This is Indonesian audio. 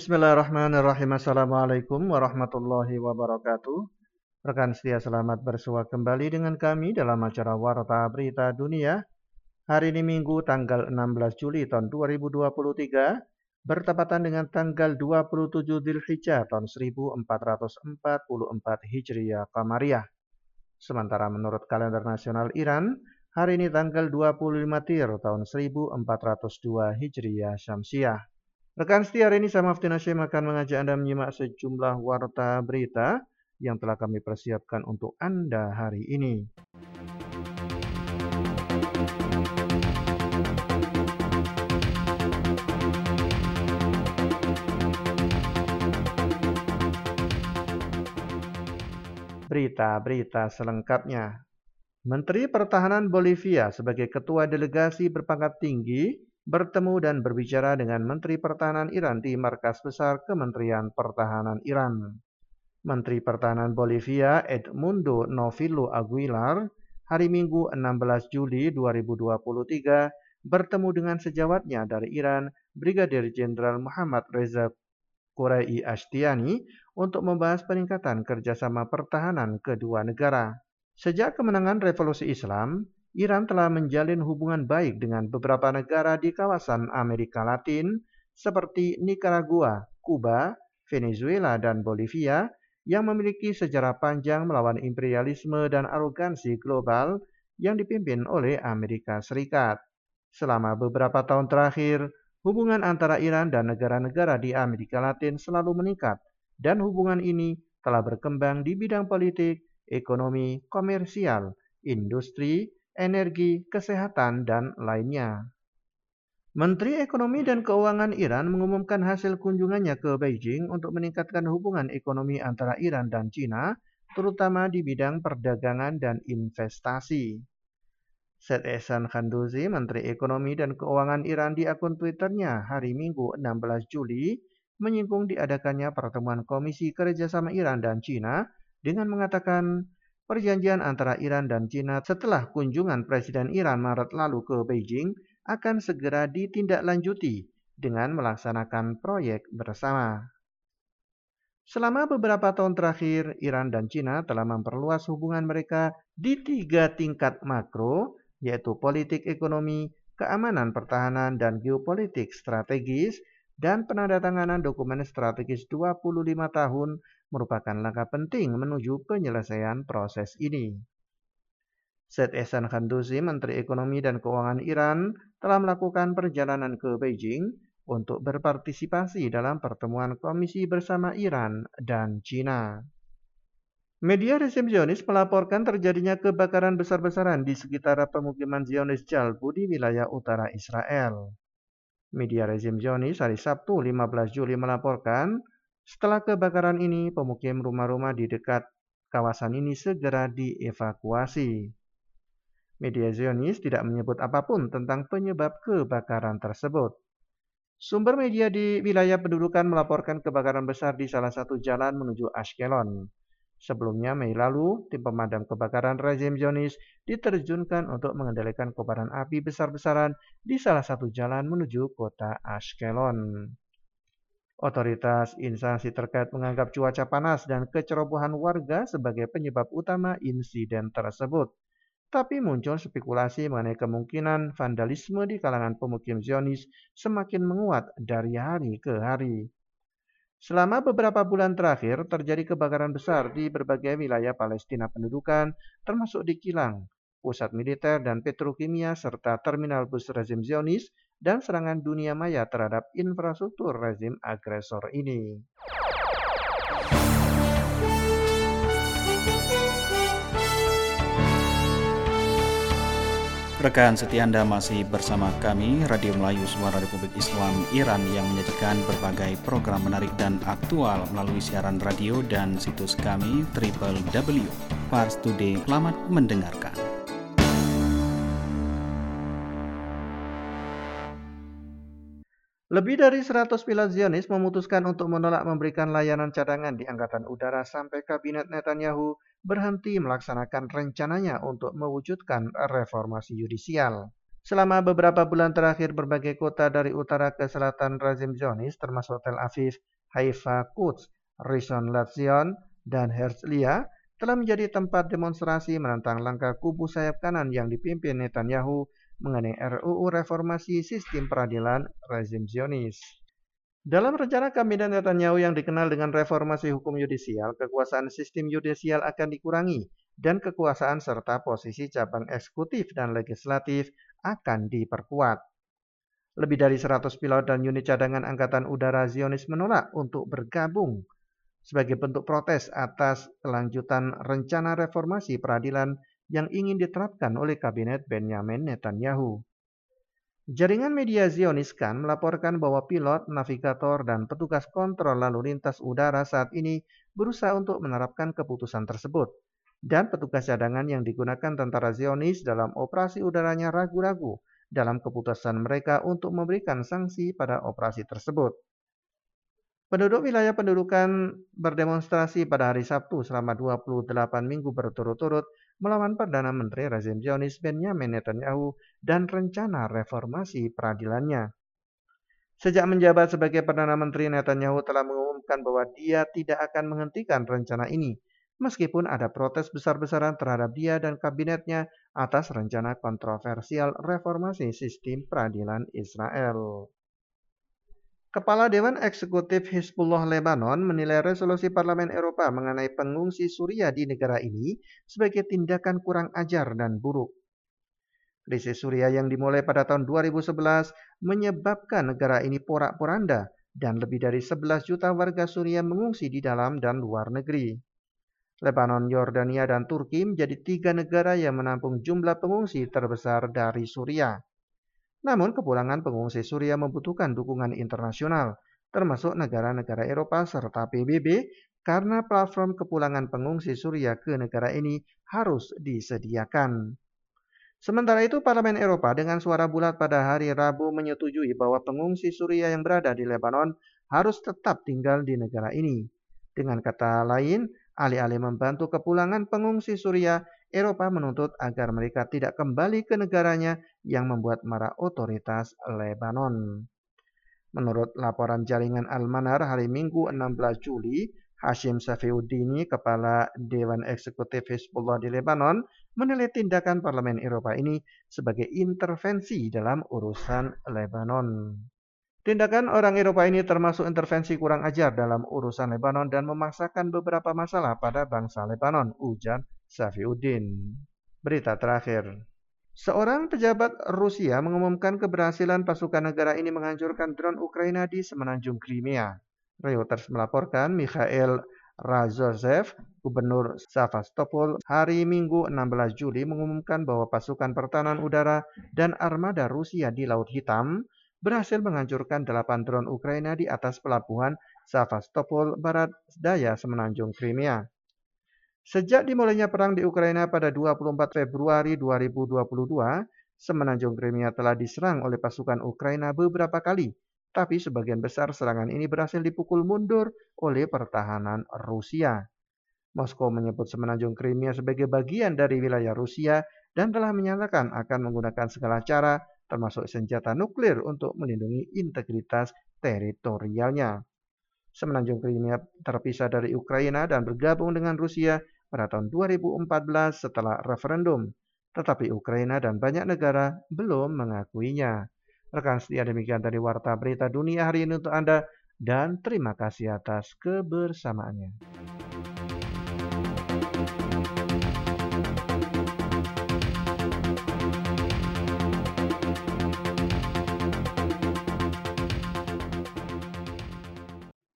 Bismillahirrahmanirrahim. Assalamualaikum warahmatullahi wabarakatuh. Rekan setia, selamat bersua kembali dengan kami dalam acara Warta Berita Dunia. Hari ini Minggu tanggal 16 Juli tahun 2023, bertepatan dengan tanggal 27 Dzulhijjah tahun 1444 Hijriah Qamariyah. Sementara menurut kalender nasional Iran, hari ini tanggal 25 Tir tahun 1402 Hijriah Syamsiah. Rekan setia, hari ini saya Maftin Hashim akan mengajak Anda menyimak sejumlah warta berita yang telah kami persiapkan untuk Anda hari ini. Berita-berita selengkapnya. Menteri Pertahanan Bolivia sebagai ketua delegasi berpangkat tinggi bertemu dan berbicara dengan Menteri Pertahanan Iran di markas besar Kementerian Pertahanan Iran. Menteri Pertahanan Bolivia Edmundo Novillo Aguilar hari Minggu 16 Juli 2023 bertemu dengan sejawatnya dari Iran, Brigadir Jenderal Muhammad Reza Qurei Ashtiani, untuk membahas peningkatan kerjasama pertahanan kedua negara. Sejak kemenangan Revolusi Islam, Iran telah menjalin hubungan baik dengan beberapa negara di kawasan Amerika Latin seperti Nicaragua, Kuba, Venezuela, dan Bolivia yang memiliki sejarah panjang melawan imperialisme dan arogansi global yang dipimpin oleh Amerika Serikat. Selama beberapa tahun terakhir, hubungan antara Iran dan negara-negara di Amerika Latin selalu meningkat, dan hubungan ini telah berkembang di bidang politik, ekonomi, komersial, industri, energi, kesehatan, dan lainnya. Menteri Ekonomi dan Keuangan Iran mengumumkan hasil kunjungannya ke Beijing untuk meningkatkan hubungan ekonomi antara Iran dan China, terutama di bidang perdagangan dan investasi. Said Ehsan Khanduzi, Menteri Ekonomi dan Keuangan Iran, di akun Twitternya hari Minggu 16 Juli menyinggung diadakannya pertemuan Komisi Kerjasama Iran dan China dengan mengatakan perjanjian antara Iran dan China setelah kunjungan Presiden Iran Maret lalu ke Beijing akan segera ditindaklanjuti dengan melaksanakan proyek bersama. Selama beberapa tahun terakhir, Iran dan China telah memperluas hubungan mereka di 3 tingkat makro, yaitu politik ekonomi, keamanan pertahanan, dan geopolitik strategis, dan penandatanganan dokumen strategis 25 tahun merupakan langkah penting menuju penyelesaian proses ini. Said Ehsan Khanduzi, Menteri Ekonomi dan Keuangan Iran, telah melakukan perjalanan ke Beijing untuk berpartisipasi dalam pertemuan komisi bersama Iran dan China. Media rezim Zionis melaporkan terjadinya kebakaran besar-besaran di sekitar pemukiman Zionis Jalbu di wilayah utara Israel. Media rezim Zionis hari Sabtu 15 Juli melaporkan, setelah kebakaran ini, pemukim rumah-rumah di dekat kawasan ini segera dievakuasi. Media Zionis tidak menyebut apapun tentang penyebab kebakaran tersebut. Sumber media di wilayah pendudukan melaporkan kebakaran besar di salah satu jalan menuju Ashkelon. Sebelumnya, Mei lalu, tim pemadam kebakaran rezim Zionis diterjunkan untuk mengendalikan kobaran api besar-besaran di salah satu jalan menuju kota Ashkelon. Otoritas instansi terkait menganggap cuaca panas dan kecerobohan warga sebagai penyebab utama insiden tersebut. Tapi muncul spekulasi mengenai kemungkinan vandalisme di kalangan pemukim Zionis semakin menguat dari hari ke hari. Selama beberapa bulan terakhir, terjadi kebakaran besar di berbagai wilayah Palestina pendudukan, termasuk di kilang, pusat militer dan petrokimia, serta terminal bus rezim Zionis, dan serangan dunia maya terhadap infrastruktur rezim agresor ini. Rekan setia Anda masih bersama kami, Radio Melayu Suara Republik Islam Iran, yang menyajikan berbagai program menarik dan aktual melalui siaran radio dan situs kami www.parstoday. Selamat mendengarkan. Lebih dari 100 pilot Zionis memutuskan untuk menolak memberikan layanan cadangan di Angkatan Udara sampai Kabinet Netanyahu berhenti melaksanakan rencananya untuk mewujudkan reformasi yudisial. Selama beberapa bulan terakhir, berbagai kota dari utara ke selatan rezim Zionis, termasuk Tel Aviv, Haifa, Quds, Rishon LeZion, dan Herzliya, telah menjadi tempat demonstrasi menentang langkah kubu sayap kanan yang dipimpin Netanyahu mengenai RUU reformasi sistem peradilan rezim Zionis. Dalam rencana kabinet Netanyahu yang dikenal dengan reformasi hukum yudisial, kekuasaan sistem yudisial akan dikurangi dan kekuasaan serta posisi cabang eksekutif dan legislatif akan diperkuat. Lebih dari 100 pilot dan unit cadangan Angkatan Udara Zionis menolak untuk bergabung sebagai bentuk protes atas kelanjutan rencana reformasi peradilan yang ingin diterapkan oleh kabinet Benyamin Netanyahu. Jaringan media Zionis kan melaporkan bahwa pilot, navigator, dan petugas kontrol lalu lintas udara saat ini berusaha untuk menerapkan keputusan tersebut. Dan petugas cadangan yang digunakan tentara Zionis dalam operasi udaranya ragu-ragu dalam keputusan mereka untuk memberikan sanksi pada operasi tersebut. Penduduk wilayah pendudukan berdemonstrasi pada hari Sabtu selama 28 minggu berturut-turut melawan Perdana Menteri rezim Zionis Benyamin Netanyahu dan rencana reformasi peradilannya. Sejak menjabat sebagai Perdana Menteri, Netanyahu telah mengumumkan bahwa dia tidak akan menghentikan rencana ini, meskipun ada protes besar-besaran terhadap dia dan kabinetnya atas rencana kontroversial reformasi sistem peradilan Israel. Kepala Dewan Eksekutif Hizbullah Lebanon menilai resolusi Parlemen Eropa mengenai pengungsi Suriah di negara ini sebagai tindakan kurang ajar dan buruk. Krisis Suriah yang dimulai pada tahun 2011 menyebabkan negara ini porak-poranda dan lebih dari 11 juta warga Suriah mengungsi di dalam dan luar negeri. Lebanon, Yordania, dan Turki menjadi 3 negara yang menampung jumlah pengungsi terbesar dari Suriah. Namun kepulangan pengungsi Suriah membutuhkan dukungan internasional, termasuk negara-negara Eropa serta PBB, karena platform kepulangan pengungsi Suriah ke negara ini harus disediakan. Sementara itu, Parlemen Eropa dengan suara bulat pada hari Rabu menyetujui bahwa pengungsi Suriah yang berada di Lebanon harus tetap tinggal di negara ini. Dengan kata lain, alih-alih membantu kepulangan pengungsi Suriah, Eropa menuntut agar mereka tidak kembali ke negaranya yang membuat marah otoritas Lebanon. Menurut laporan jaringan Al-Manar hari Minggu 16 Juli, Hashim Safiuddini, Kepala Dewan Eksekutif Hizbullah di Lebanon, menilai tindakan Parlemen Eropa ini sebagai intervensi dalam urusan Lebanon. Tindakan orang Eropa ini termasuk intervensi kurang ajar dalam urusan Lebanon dan memaksakan beberapa masalah pada bangsa Lebanon, ujar Safiuddin. Berita terakhir. Seorang pejabat Rusia mengumumkan keberhasilan pasukan negara ini menghancurkan drone Ukraina di semenanjung Crimea. Reuters melaporkan Mikhail Razozev, Gubernur Sevastopol, hari Minggu 16 Juli mengumumkan bahwa pasukan pertahanan udara dan armada Rusia di Laut Hitam berhasil menghancurkan 8 drone Ukraina di atas pelabuhan Sevastopol, barat daya semenanjung Crimea. Sejak dimulainya perang di Ukraina pada 24 Februari 2022, semenanjung Crimea telah diserang oleh pasukan Ukraina beberapa kali, tapi sebagian besar serangan ini berhasil dipukul mundur oleh pertahanan Rusia. Moskow menyebut semenanjung Crimea sebagai bagian dari wilayah Rusia dan telah menyatakan akan menggunakan segala cara termasuk senjata nuklir untuk melindungi integritas teritorialnya. Semenanjung Crimea terpisah dari Ukraina dan bergabung dengan Rusia pada tahun 2014 setelah referendum, tetapi Ukraina dan banyak negara belum mengakuinya. Rekan setia, demikian dari Warta Berita Dunia hari ini untuk Anda, dan terima kasih atas kebersamaannya.